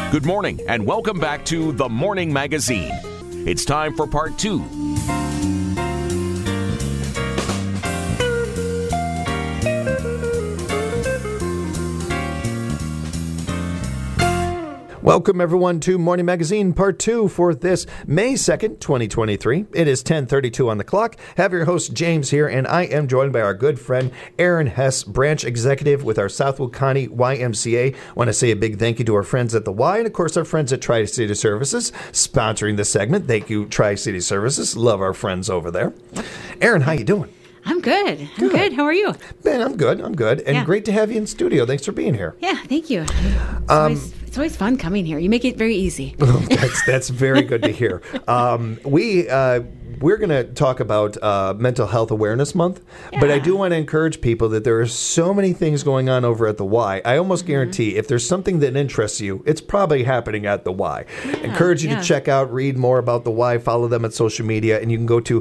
Good morning and welcome back to The Morning Magazine. It's time for part 2. Welcome, everyone, to Morning Magazine Part 2 for this May 2nd, 2023. It is 10:32 on the clock. Have your host, James, here, and I am joined by our good friend, Aaron Hess, Branch Executive with our Southwood County YMCA. I want to say a big thank you to our friends at the Y and, of course, our friends at Tri-City Services sponsoring this segment. Thank you, Tri-City Services. Love our friends over there. Aaron, how you doing? I'm good. I'm good. How are you? Ben, I'm good. And great to have you in studio. Thanks for being here. Yeah, thank you. It's always fun coming here. You make it very easy. That's very good to hear. We're going to talk about Mental Health Awareness Month, but I do want to encourage people that there are so many things going on over at the Y. I almost guarantee if there's something that interests you, it's probably happening at the Y. Encourage you to check out, read more about the Y, follow them on social media, and you can go to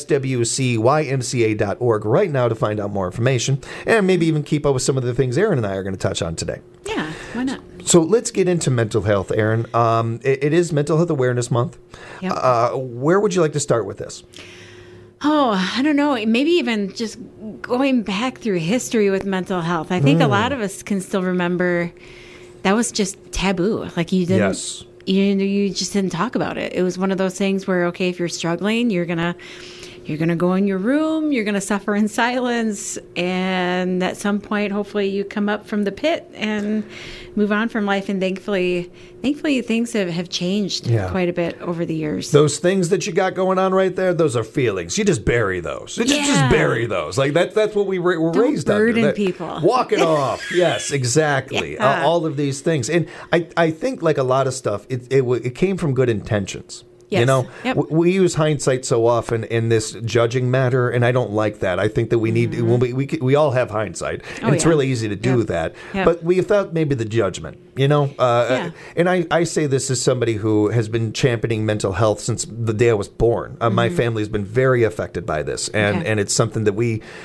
swcymca.org right now to find out more information, and maybe even keep up with some of the things Aaron and I are going to touch on today. Yeah, why not? So let's get into mental health, Aaron. It is Mental Health Awareness Month. Yep. Where would you like to start with this? Oh, I don't know. Maybe even just going back through history with mental health. I think a lot of us can still remember that was just taboo. Like you didn't. Yes. You just didn't talk about it. It was one of those things where, okay, if you're struggling, you're gonna go in your room, you're gonna suffer in silence, and at some point, hopefully, you come up from the pit and move on from life. And thankfully, things have changed quite a bit over the years. Those things that you got going on right there, those are feelings. You just bury those. You just bury those. Like that's what we were raised under. Don't burden people. Walk it off. Yes, exactly. Yeah. All of these things, and I think like a lot of stuff, it came from good intentions. Yes. You know, Yep. we use hindsight so often in this judging matter, and I don't like that. I think that we need we all have hindsight, and it's really easy to do that. Yep. But without maybe the judgment, you know. And I say this as somebody who has been championing mental health since the day I was born. My family has been very affected by this, and it's something that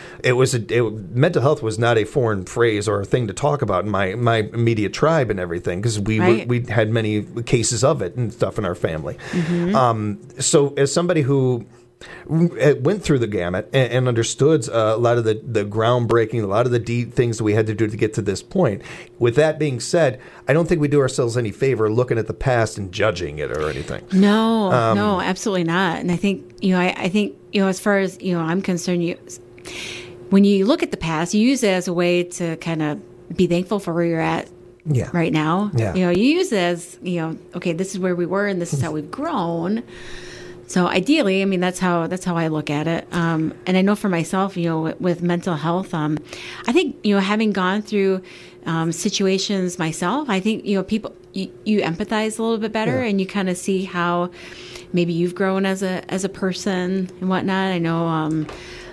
mental health was not a foreign phrase or a thing to talk about in my immediate tribe and everything, because we had many cases of it and stuff in our family. So as somebody who went through the gamut and understood a lot of the groundbreaking, a lot of the deep things that we had to do to get to this point. With that being said, I don't think we do ourselves any favor looking at the past and judging it or anything. No, absolutely not. And I think as far as I'm concerned, when you look at the past, you use it as a way to kind of be thankful for where you're at. Yeah. Right now, yeah. You use it as, okay, this is where we were and this is how we've grown. So ideally, I mean, that's how I look at it. And I know for myself, with mental health, I think, having gone through situations myself, I think, people, you empathize a little bit better and you kind of see how maybe you've grown as a person and whatnot. I know,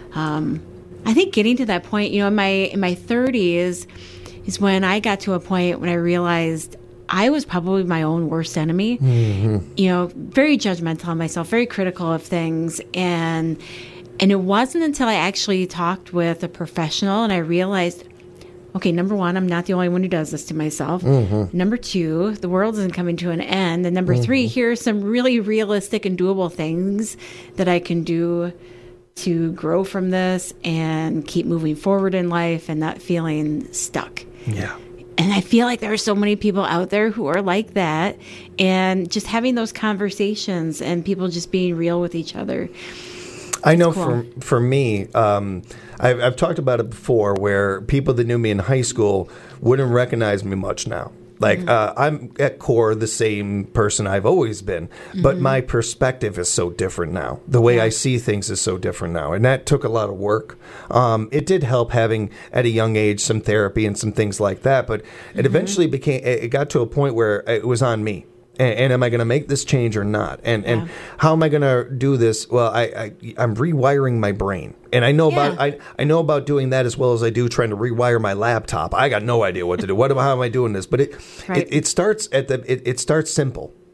I think getting to that point, in my 30s, is when I got to a point when I realized I was probably my own worst enemy. Very judgmental on myself, very critical of things. And it wasn't until I actually talked with a professional and I realized, okay, number one, I'm not the only one who does this to myself. Number two, the world isn't coming to an end. And number three, here are some really realistic and doable things that I can do to grow from this and keep moving forward in life and not feeling stuck. Yeah. And I feel like there are so many people out there who are like that, and just having those conversations and people just being real with each other. I know for me, I've talked about it before where people that knew me in high school wouldn't recognize me much now. Like, I'm at core the same person I've always been, but my perspective is so different now. The way I see things is so different now, and that took a lot of work. It did help having, at a young age, some therapy and some things like that, but it eventually it got to a point where it was on me. And am I going to make this change or not? And how am I going to do this? Well, I'm rewiring my brain, and I know about I know about doing that as well as I do trying to rewire my laptop. I got no idea what to do. How am I doing this? But it starts it starts simple.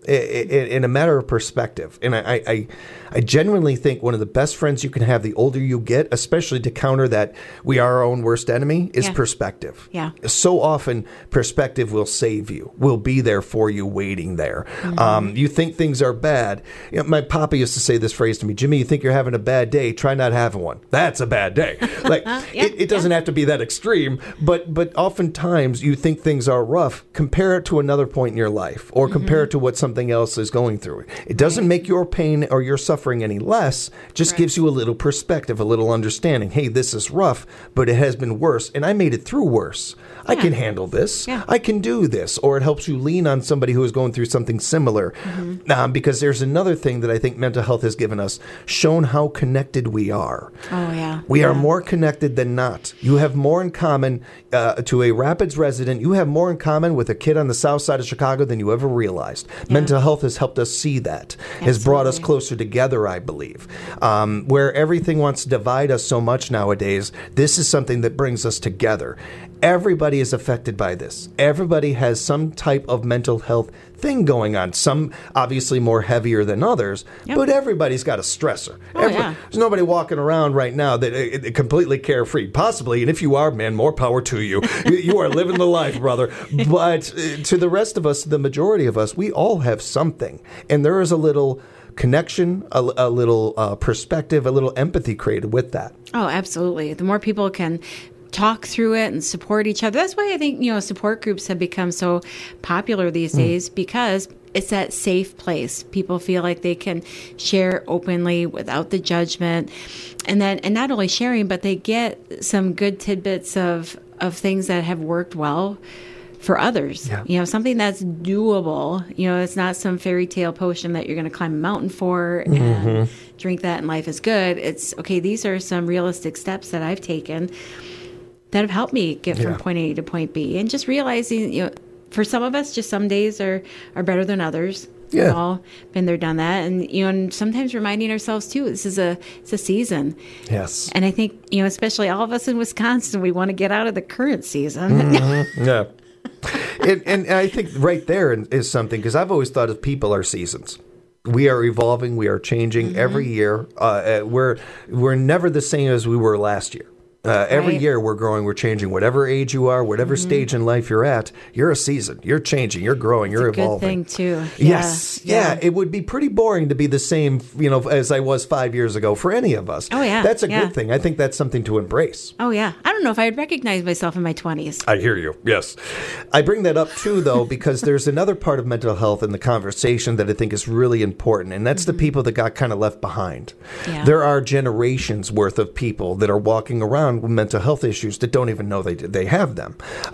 in a matter of perspective. And I genuinely think one of the best friends you can have the older you get, especially to counter that we are our own worst enemy, is perspective. Yeah. So often, perspective will save you, will be there for you, waiting there. You think things are bad. You know, my papa used to say this phrase to me, Jimmy, you think you're having a bad day, try not having one. That's a bad day. Like, it doesn't have to be that extreme, but oftentimes you think things are rough. Compare it to another point in your life, or compare it to what something else is going through. It doesn't make your pain or your suffering any less, just gives you a little perspective, a little understanding. Hey, this is rough, but it has been worse, and I made it through worse. I can handle this. Yeah. I can do this. Or it helps you lean on somebody who is going through something similar. Because there's another thing that I think mental health has given us, shown how connected we are. Oh, yeah. We are more connected than not. You have more in common to a Rapids resident. You have more in common with a kid on the south side of Chicago than you ever realized. Mental health has helped us see that, has brought us closer together, I believe. Where everything wants to divide us so much nowadays, this is something that brings us together. Everybody is affected by this. Everybody has some type of mental health thing going on. Some obviously more heavier than others, but everybody's got a stressor. There's nobody walking around right now that completely carefree. Possibly, and if you are, man, more power to you. You are living the life, brother. But to the rest of us, the majority of us, we all have something. And there is a little connection, a little perspective, a little empathy created with that. Oh, absolutely. The more people can talk through it and support each other. That's why I think, support groups have become so popular these days, because it's that safe place. People feel like they can share openly without the judgment. And not only sharing, but they get some good tidbits of things that have worked well for others. Something that's doable. It's not some fairy tale potion that you're going to climb a mountain for and drink that and life is good. It's, okay, these are some realistic steps that I've taken that have helped me get from point A to point B. And just realizing, for some of us, just some days are better than others. Yeah. We've all been there, done that. And, and sometimes reminding ourselves, too, it's a season. Yes. And I think, especially all of us in Wisconsin, we want to get out of the current season. Yeah. And I think right there is something, because I've always thought of people are seasons. We are evolving. We are changing every year. We're never the same as we were last year. Every year we're growing, we're changing. Whatever age you are, whatever stage in life you're at, you're a season. You're changing, you're growing, you're evolving. Good thing, too. Yes. Yeah. It would be pretty boring to be the same, as I was 5 years ago for any of us. Oh, yeah. That's a good thing. I think that's something to embrace. Oh, yeah. I don't know if I'd recognize myself in my 20s. I hear you. Yes. I bring that up, too, though, because there's another part of mental health in the conversation that I think is really important, and that's the people that got kind of left behind. Yeah. There are generations worth of people that are walking around with mental health issues that don't even know they have them.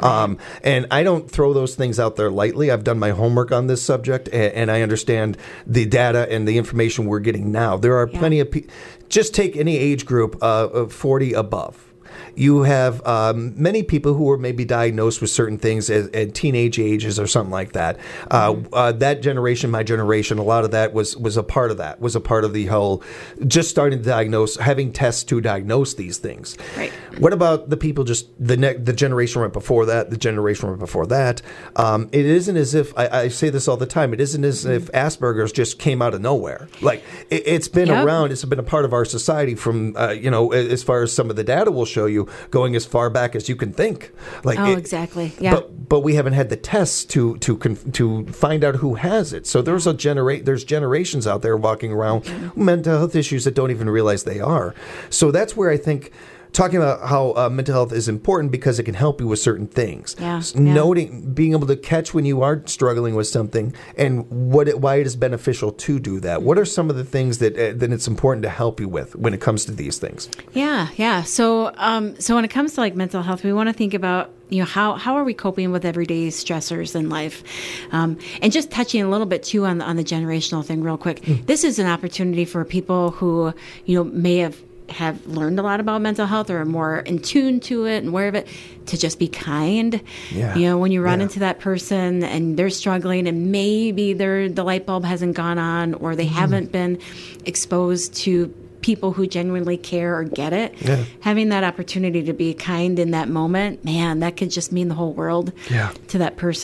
And I don't throw those things out there lightly. I've done my homework on this subject, and I understand the data and the information we're getting now. There are plenty of people. Just take any age group of 40 above. You have many people who were maybe diagnosed with certain things at teenage ages or something like that. That generation, my generation, a lot of that was a part of that, was a part of the whole just starting to diagnose, having tests to diagnose these things. Right. What about the people just the generation right before that, the generation right before that? It isn't as if, I say this all the time, it isn't as if Asperger's just came out of nowhere. Like, it's been around, it's been a part of our society from, as far as some of the data will show you, going as far back as you can think. Exactly. Yeah. But we haven't had the tests to find out who has it. So there's there's generations out there walking around with mental health issues that don't even realize they are. So that's where I think talking about how mental health is important, because it can help you with certain things. Being able to catch when you are struggling with something, and why it is beneficial to do that. What are some of the things that it's important to help you with when it comes to these things? Yeah. So when it comes to like mental health, we want to think about how are we coping with everyday stressors in life, and just touching a little bit too on the generational thing real quick. This is an opportunity for people who may have learned a lot about mental health or are more in tune to it and aware of it, to just be kind. When you run into that person and they're struggling and maybe the light bulb hasn't gone on, or they haven't been exposed to people who genuinely care or get it, having that opportunity to be kind in that moment, man, that could just mean the whole world to that person.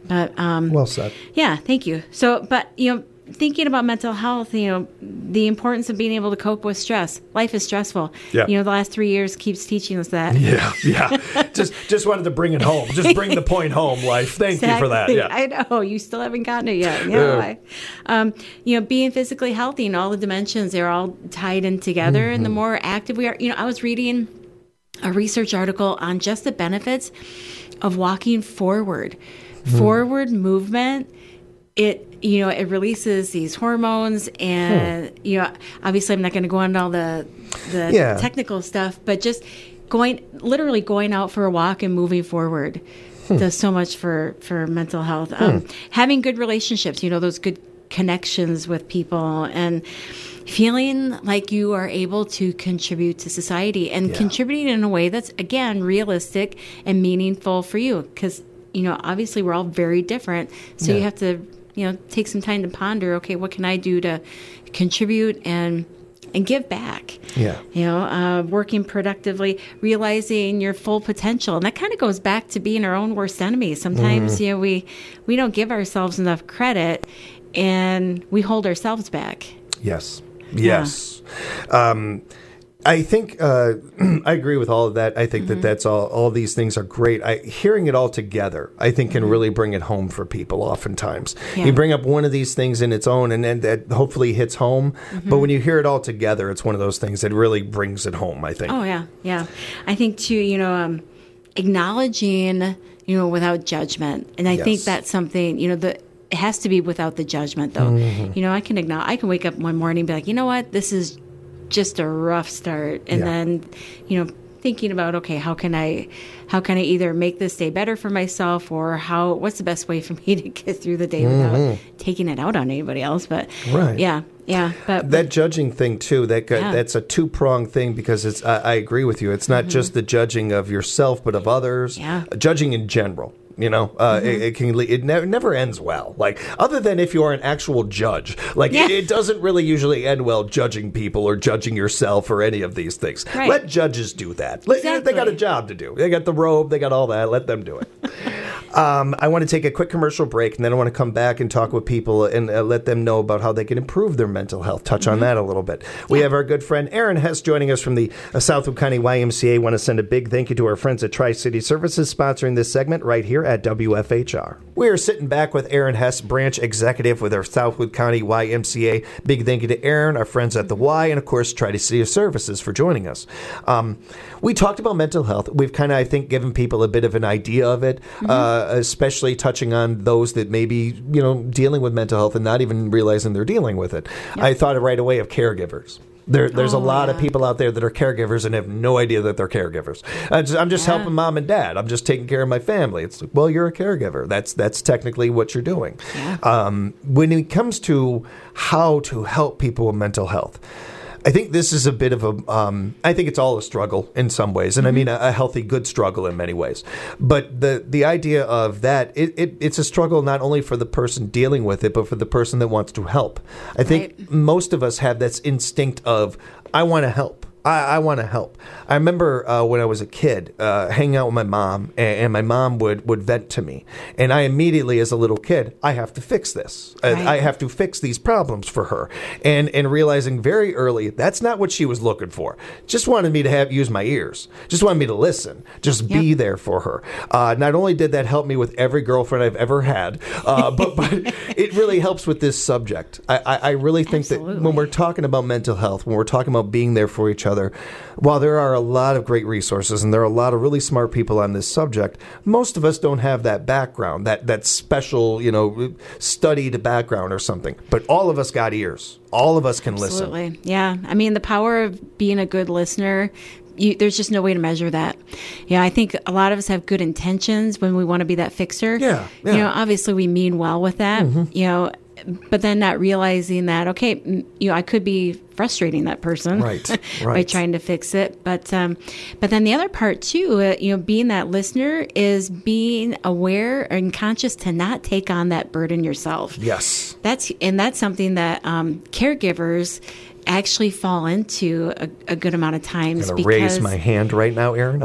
But well said. Yeah, thank you. So, but thinking about mental health, the importance of being able to cope with stress. Life is stressful. Yeah. The last 3 years keeps teaching us that. Yeah. just wanted to bring it home. Just bring the point home, life. Thank you for that. Yeah. I know. You still haven't gotten it yet. Being physically healthy and all the dimensions, they're all tied in together. And the more active we are, I was reading a research article on just the benefits of walking forward. Forward movement, it releases these hormones, and obviously I'm not going to go into all the technical stuff, but just literally going out for a walk and moving forward does so much for mental health. Having good relationships, those good connections with people, and feeling like you are able to contribute to society and contributing in a way that's, again, realistic and meaningful for you, because obviously we're all very different. So you have to, take some time to ponder, okay, what can I do to contribute and give back? Yeah. Working productively, realizing your full potential. And that kind of goes back to being our own worst enemy. Sometimes, we don't give ourselves enough credit and we hold ourselves back. Yes. I think I agree with all of that. I think that's all these things are great. Hearing it all together, I think, can really bring it home for people oftentimes. You bring up one of these things in its own, and then that hopefully hits home. But when you hear it all together, it's one of those things that really brings it home, I think. Oh, yeah. I think, too, acknowledging, without judgment. And I think that's something, it has to be without the judgment, though. I can wake up one morning and be like, you know what, this is just a rough start, and then thinking about, okay, how can I either make this day better for myself, or what's the best way for me to get through the day without taking it out on anybody else. But but that judging thing too, that's a two-pronged thing, because it's I agree with you, it's not just the judging of yourself but of others, judging in general. It never ends well. Like, other than if you are an actual judge, it doesn't really usually end well judging people or judging yourself or any of these things. Right. Let judges do that. Exactly. They got a job to do. They got the robe. They got all that. Let them do it. I want to take a quick commercial break, and then I want to come back and talk with people and let them know about how they can improve their mental health. Touch on that a little bit. We have our good friend Aaron Hess joining us from the Southwood County YMCA. Want to send a big thank you to our friends at Tri-City Services sponsoring this segment right here at WFHR. We are sitting back with Aaron Hess, branch executive with our Southwood County YMCA. Big thank you to Aaron, our friends at the Y, and of course Tri-City Services for joining us. We talked about mental health. We've kind of, I think, given people a bit of an idea of it, especially touching on those that may be, dealing with mental health and not even realizing they're dealing with it. Yep. I thought right away of caregivers. There's a lot of people out there that are caregivers and have no idea that they're caregivers. I'm just helping mom and dad. I'm just taking care of my family. It's like, well, you're a caregiver. That's technically what you're doing. Yeah. When it comes to how to help people with mental health, I think this is a bit of I think it's all a struggle in some ways. And I mean a healthy, good struggle in many ways. But the idea of that, it's a struggle not only for the person dealing with it, but for the person that wants to help. I think most of us have this instinct of, I want to help. I want to help. I remember when I was a kid hanging out with my mom, and my mom would vent to me. And I immediately, as a little kid, I have to fix this. Right. I have to fix these problems for her. And realizing very early, that's not what she was looking for. Just wanted me to use my ears. Just wanted me to listen. Just be there for her. Not only did that help me with every girlfriend I've ever had, but it really helps with this subject. I really think that when we're talking about mental health, when we're talking about being there for each other, while there are a lot of great resources and there are a lot of really smart people on this subject, most of us don't have that background, that special, studied background or something. But all of us got ears. All of us can listen. Absolutely. Yeah. I mean, the power of being a good listener, there's just no way to measure that. Yeah, I think a lot of us have good intentions when we want to be that fixer. Yeah. Obviously we mean well with that, but then not realizing that, okay, I could be frustrating that person by trying to fix it. But then the other part too, being that listener is being aware and conscious to not take on that burden yourself. Yes. That's something that caregivers actually fall into a good amount of times. I'm going to raise my hand right now, Erin.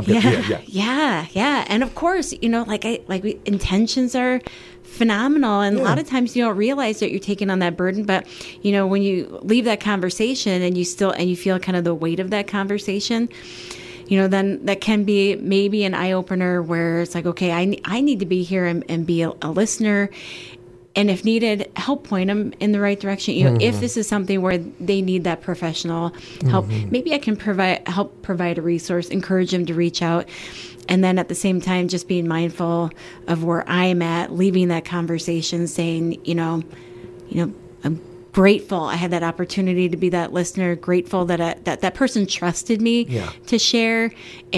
Yeah. And of course, intentions are phenomenal, and a lot of times you don't realize that you're taking on that burden, but when you leave that conversation and you feel kind of the weight of that conversation, then that can be maybe an eye-opener where it's like, okay, I need to be here and be a listener, and if needed, help point them in the right direction. If this is something where they need that professional help, maybe I can help provide a resource, encourage them to reach out. And then at the same time, just being mindful of where I'm at, leaving that conversation saying, I'm grateful I had that opportunity to be that listener, grateful that that person trusted me to share.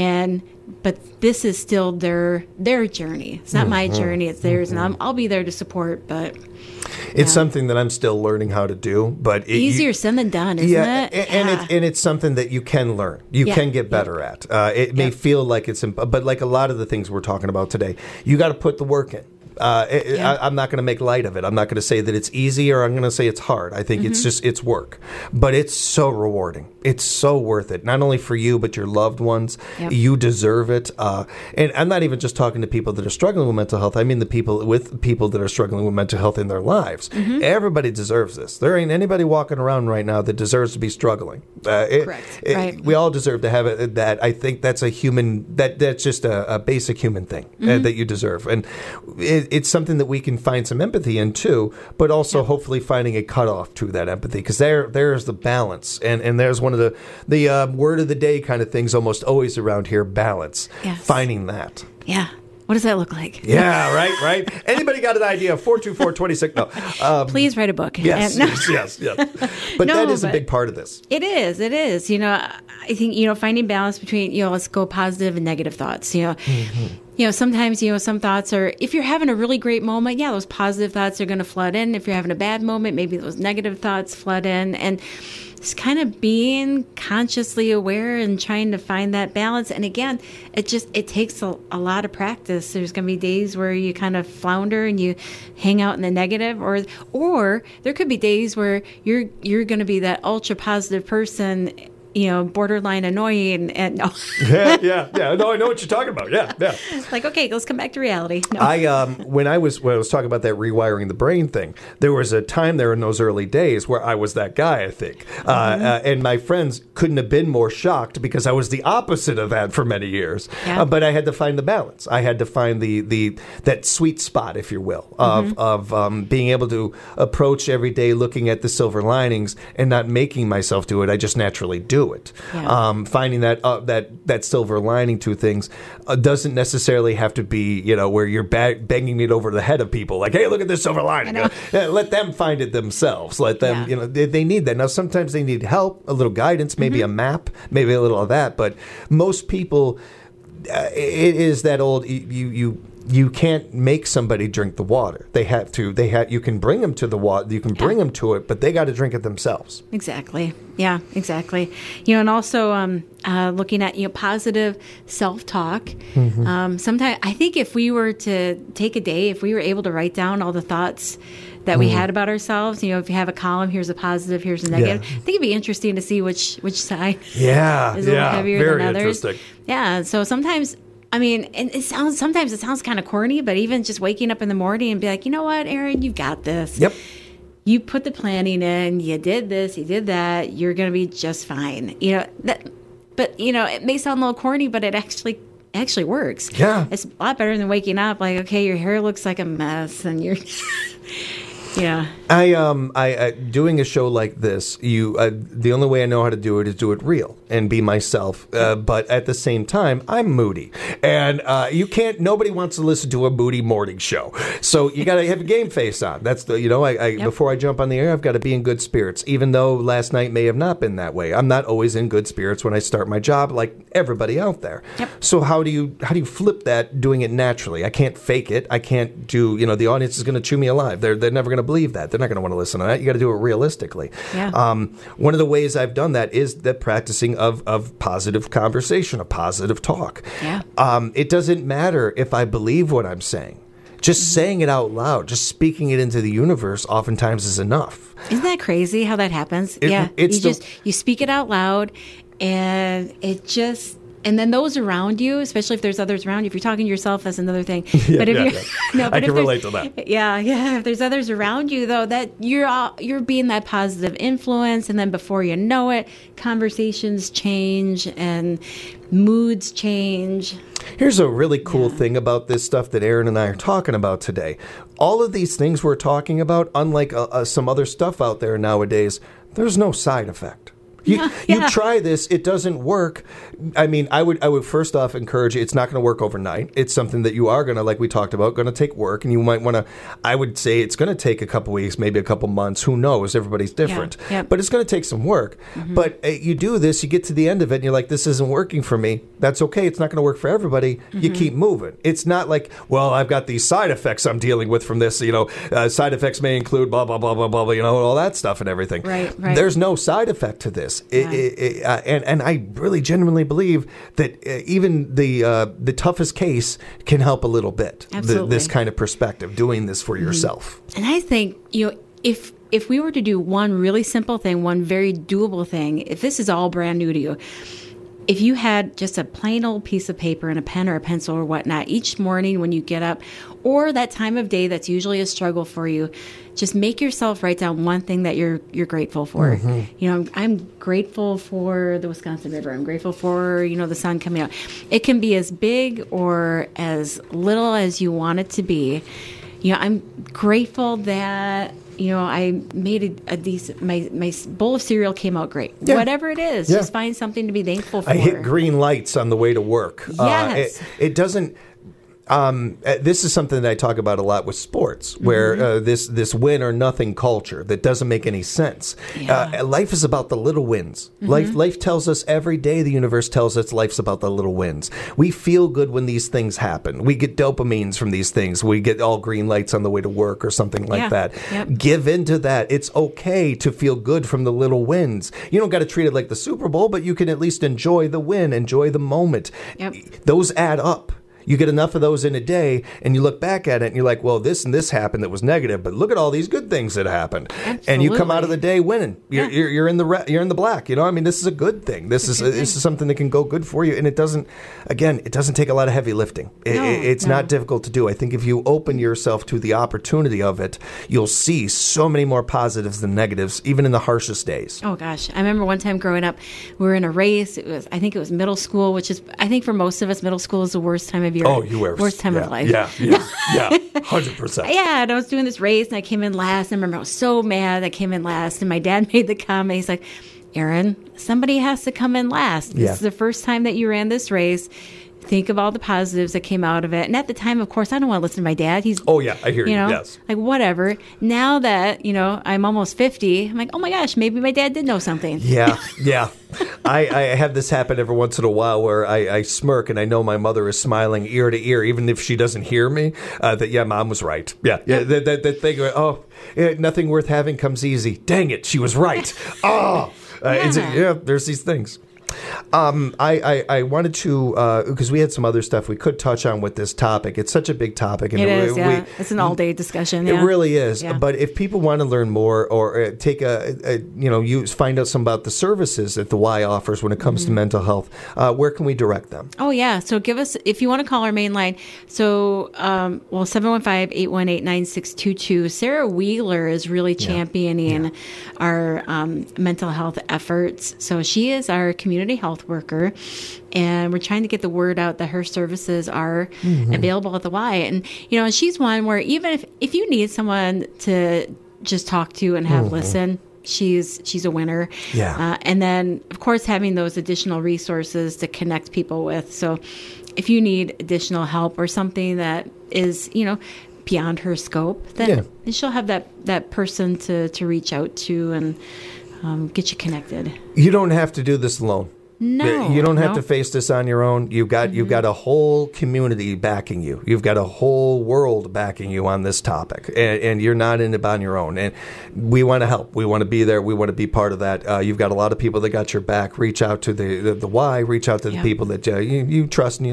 But this is still their journey. It's not my journey, it's theirs. And I'll be there to support, but... It's something that I'm still learning how to do, but easier said than done, isn't it? And it's something that you can learn. You can get better at. It may feel like it's, but like a lot of the things we're talking about today, you got to put the work in. I'm not going to make light of it. I'm not going to say that it's easy or I'm going to say it's hard. I think it's work. But it's so rewarding. It's so worth it. Not only for you, but your loved ones. Yep. You deserve it. And I'm not even just talking to people that are struggling with mental health. I mean the people that are struggling with mental health in their lives. Everybody deserves this. There ain't anybody walking around right now that deserves to be struggling. Correct. Right. We all deserve to have it. That I think that's that's just a basic human thing that you deserve. And it's something that we can find some empathy in too, but also hopefully finding a cutoff to that empathy, because there's the balance, and there's one of the word of the day kind of things almost always around here: balance. Yes. Finding that. Yeah. What does that look like? Yeah, right. Anybody got an idea? 424-26. No. Please write a book. Yes. But that is a big part of this. It is. I think, finding balance between, let's go positive and negative thoughts. Sometimes, some thoughts are, if you're having a really great moment, those positive thoughts are going to flood in. If you're having a bad moment, maybe those negative thoughts flood in. And just kind of being consciously aware and trying to find that balance. And again, it takes a lot of practice. There's going to be days where you kind of flounder and you hang out in the negative, or there could be days where you're going to be that ultra positive person, borderline annoying, and no. Yeah. No, I know what you're talking about. Yeah. Like, okay, let's come back to reality. No. When I was talking about that rewiring the brain thing, there was a time there in those early days where I was that guy, I think, and my friends couldn't have been more shocked because I was the opposite of that for many years. Yeah. But I had to find the balance. I had to find that sweet spot, if you will, of being able to approach every day looking at the silver linings and not making myself do it. I just naturally do it. Yeah. Finding that silver lining to things doesn't necessarily have to be, where you're banging it over the head of people. Like, hey, look at this silver lining. Let them find it themselves. Let them, they need that. Now, sometimes they need help, a little guidance, maybe a map, maybe a little of that. But most people, it is that old, you can't make somebody drink the water. They have to. You can bring them to the water. You can bring them to it, but they got to drink it themselves. Exactly. Yeah. Exactly. And also looking at positive self-talk. Sometimes I think if we were to take a day, if we were able to write down all the thoughts that we had about ourselves, if you have a column, here's a positive, here's a negative. I think it'd be interesting to see which side is a little heavier than others. Yeah. So sometimes. I mean, and sometimes it sounds kind of corny, but even just waking up in the morning and be like, you know what, Erin, you got this. Yep. You put the planning in, you did this, you did that, you're going to be just fine. But it may sound a little corny, but it actually works. Yeah. It's a lot better than waking up like, okay, your hair looks like a mess and you're... Yeah. I doing a show like this, the only way I know how to do it is do it real and be myself. But at the same time, I'm moody, and nobody wants to listen to a moody morning show. So you got to have a game face on. That's before I jump on the air, I've got to be in good spirits. Even though last night may have not been that way, I'm not always in good spirits when I start my job, like everybody out there. Yep. So how do you flip that? Doing it naturally. I can't fake it. I can't do. The audience is going to chew me alive. They're never going to believe that. They're not going to want to listen to that. You got to do it realistically. Yeah. One of the ways I've done that is the practicing of positive conversation, of positive talk. Yeah. It doesn't matter if I believe what I'm saying. Just saying it out loud, just speaking it into the universe oftentimes is enough. Isn't that crazy how that happens? You speak it out loud, and and then those around you, especially if there's others around you, if you're talking to yourself, that's another thing. But I can relate to that. Yeah. If there's others around you, though, that you're being that positive influence, and then before you know it, conversations change and moods change. Here's a really cool thing about this stuff that Erin and I are talking about today. All of these things we're talking about, unlike some other stuff out there nowadays, there's no side effect. You try this, it doesn't work. I mean, I would first off encourage you, it's not going to work overnight. It's something that you are going to, like we talked about, going to take work, and you might want to, I would say it's going to take a couple weeks, maybe a couple months, who knows, everybody's different. But it's going to take some work. But you do this, you get to the end of it, and you're like, this isn't working for me. That's okay, it's not going to work for everybody. You keep moving. It's not like, well, I've got these side effects I'm dealing with from this, side effects may include blah, blah, blah, blah, blah, all that stuff and everything. Right. There's no side effect to this. And I really genuinely believe that even the toughest case can help a little bit. This kind of perspective, doing this for yourself. And I think, if we were to do one really simple thing, one very doable thing, if this is all brand new to you, if you had just a plain old piece of paper and a pen or a pencil or whatnot each morning when you get up, or that time of day that's usually a struggle for you, just make yourself write down one thing that you're grateful for. I'm grateful for the Wisconsin River. I'm grateful for, the sun coming out. It can be as big or as little as you want it to be. I'm grateful that I made a decent. My bowl of cereal came out great. Yeah. Whatever it is, just find something to be thankful for. I hit green lights on the way to work. Yes. It doesn't. This is something that I talk about a lot with sports, where this win or nothing culture that doesn't make any sense. Life is about the little wins. Life tells us every day. The universe tells us life's about the little wins. We feel good when these things happen. We get dopamines from these things. We get all green lights on the way to work or something like that. Give into that. It's okay to feel good from the little wins. You don't got to treat it like the Super Bowl, but you can at least enjoy the win, enjoy the moment. Those add up. You get enough of those in a day, and you look back at it, and you're like, well, this and this happened that was negative, but look at all these good things that happened. Absolutely. And you come out of the day winning. You're in the black. This is a good thing. This is something that can go good for you, and it doesn't take a lot of heavy lifting. It's not difficult to do. I think if you open yourself to the opportunity of it, you'll see so many more positives than negatives, even in the harshest days. Oh gosh, I remember one time growing up, we were in a race. I think it was middle school, which is, I think for most of us, middle school is the worst time of year. Oh, you were worst time of life. Yeah, 100%. Yeah, and I was doing this race, and I came in last. And I remember I was so mad I came in last, and my dad made the comment. He's like, "Erin, somebody has to come in last. This is the first time that you ran this race. Think of all the positives that came out of it." And at the time, of course, I don't want to listen to my dad. He's I hear you. Yes, like whatever. Now that I'm almost 50, I'm like, oh my gosh, maybe my dad did know something. Yeah. I have this happen every once in a while where I smirk and I know my mother is smiling ear to ear, even if she doesn't hear me. That mom was right. That thing. Nothing worth having comes easy. Dang it, she was right. There's these things. I wanted to, because we had some other stuff we could touch on with this topic. It's such a big topic. And it's an all-day discussion. It really is. Yeah. But if people want to learn more or take find out some about the services that the Y offers when it comes to mental health, where can we direct them? Oh, yeah. So give us, if you want to call our main line, 715-818-9622. Sarah Wheeler is really championing our mental health efforts. So she is our community health worker, and we're trying to get the word out that her services are available at the Y. And and she's one where even if you need someone to just talk to and have listen, she's a winner. And then of course having those additional resources to connect people with. So if you need additional help or something that is beyond her scope, then she'll have that person to reach out to and get you connected. You don't have to do this alone. No, you don't have to face this on your own. You've got a whole community backing you. You've got a whole world backing you on this topic, and you're not in it on your own. And we want to help. We want to be there. We want to be part of that. You've got a lot of people that got your back. Reach out to the Y. Reach out to the people that you trust and you love.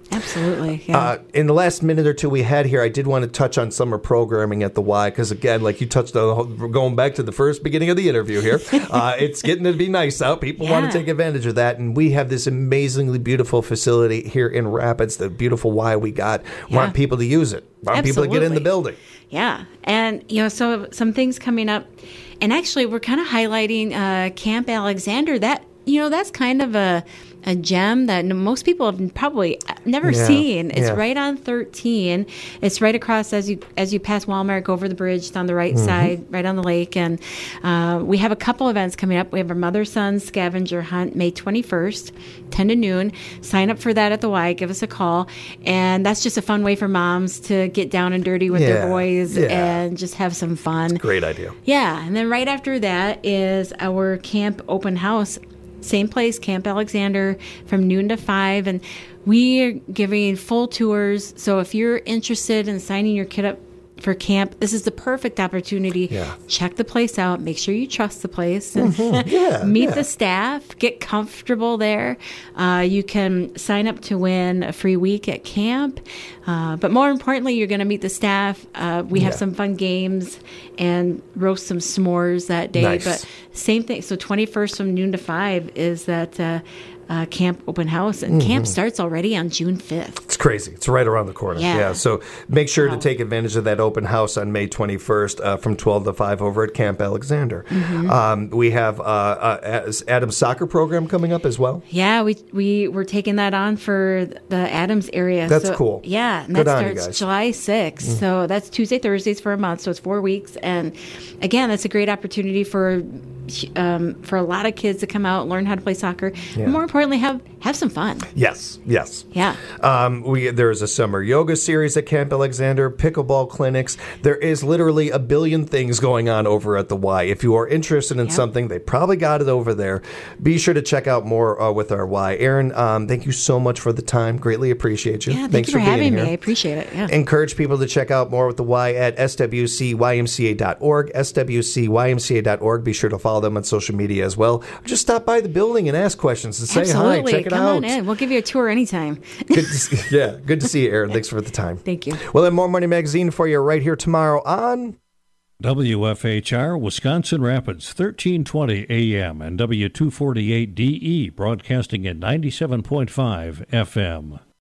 Absolutely. Yeah. In the last minute or two we had here, I did want to touch on summer programming at the Y, because again, like you touched on, going back to the first beginning of the interview here, it's getting to be nice out. People want to take advantage of that, and we have this amazingly beautiful facility here in Rapids, the beautiful Y we got. Want people to use it. Want people to get in the building. Yeah. And, so some things coming up. And actually, we're kind of highlighting Camp Alexander. That's kind of a gem that most people have probably never seen. It's right on 13. It's right across as you pass Walmart, go over the bridge. It's on the right side, right on the lake. And we have a couple events coming up. We have our mother-son scavenger hunt May 21st, 10 to noon. Sign up for that at the Y. Give us a call. And that's just a fun way for moms to get down and dirty with their boys and just have some fun. Great idea. Yeah. And then right after that is our camp open house. Same place, Camp Alexander, from noon to 5. And we are giving full tours. So if you're interested in signing your kid up for camp, this is the perfect opportunity. Yeah. Check the place out. Make sure you trust the place. And meet the staff. Get comfortable there. You can sign up to win a free week at camp. But more importantly, you're going to meet the staff. We have some fun games and roast some s'mores that day. Nice. But same thing. So 21st from noon to 5 is that camp open house, and camp starts already on June 5th. It's crazy. It's right around the corner. Yeah. So make sure to take advantage of that open house on May 21st from 12 to 5 over at Camp Alexander. We have Adams soccer program coming up as well. Yeah, we're taking that on for the Adams area. That's cool. Yeah, and that starts July 6th. So that's Tuesday, Thursdays for a month. So it's 4 weeks. And again, that's a great opportunity for a lot of kids to come out, learn how to play soccer. More importantly, have some fun. Yes. Yeah. There's a summer yoga series at Camp Alexander, pickleball clinics. There is literally a billion things going on over at the Y. If you are interested in something, they probably got it over there. Be sure to check out more with our Y. Erin, thank you so much for the time. Greatly appreciate you. Yeah, Thanks you for having me. Here. I appreciate it. Yeah. Encourage people to check out more with the Y at swcymca.org, swcymca.org. Be sure to follow them on social media as well. Just stop by the building and ask questions and say hi. Check it out. Come on in. We'll give you a tour anytime. Good to see you, Erin. Thanks for the time. Thank you. We'll have more Morning Magazine for you right here tomorrow on WFHR, Wisconsin Rapids, 1320 AM and W248DE, broadcasting at 97.5 FM.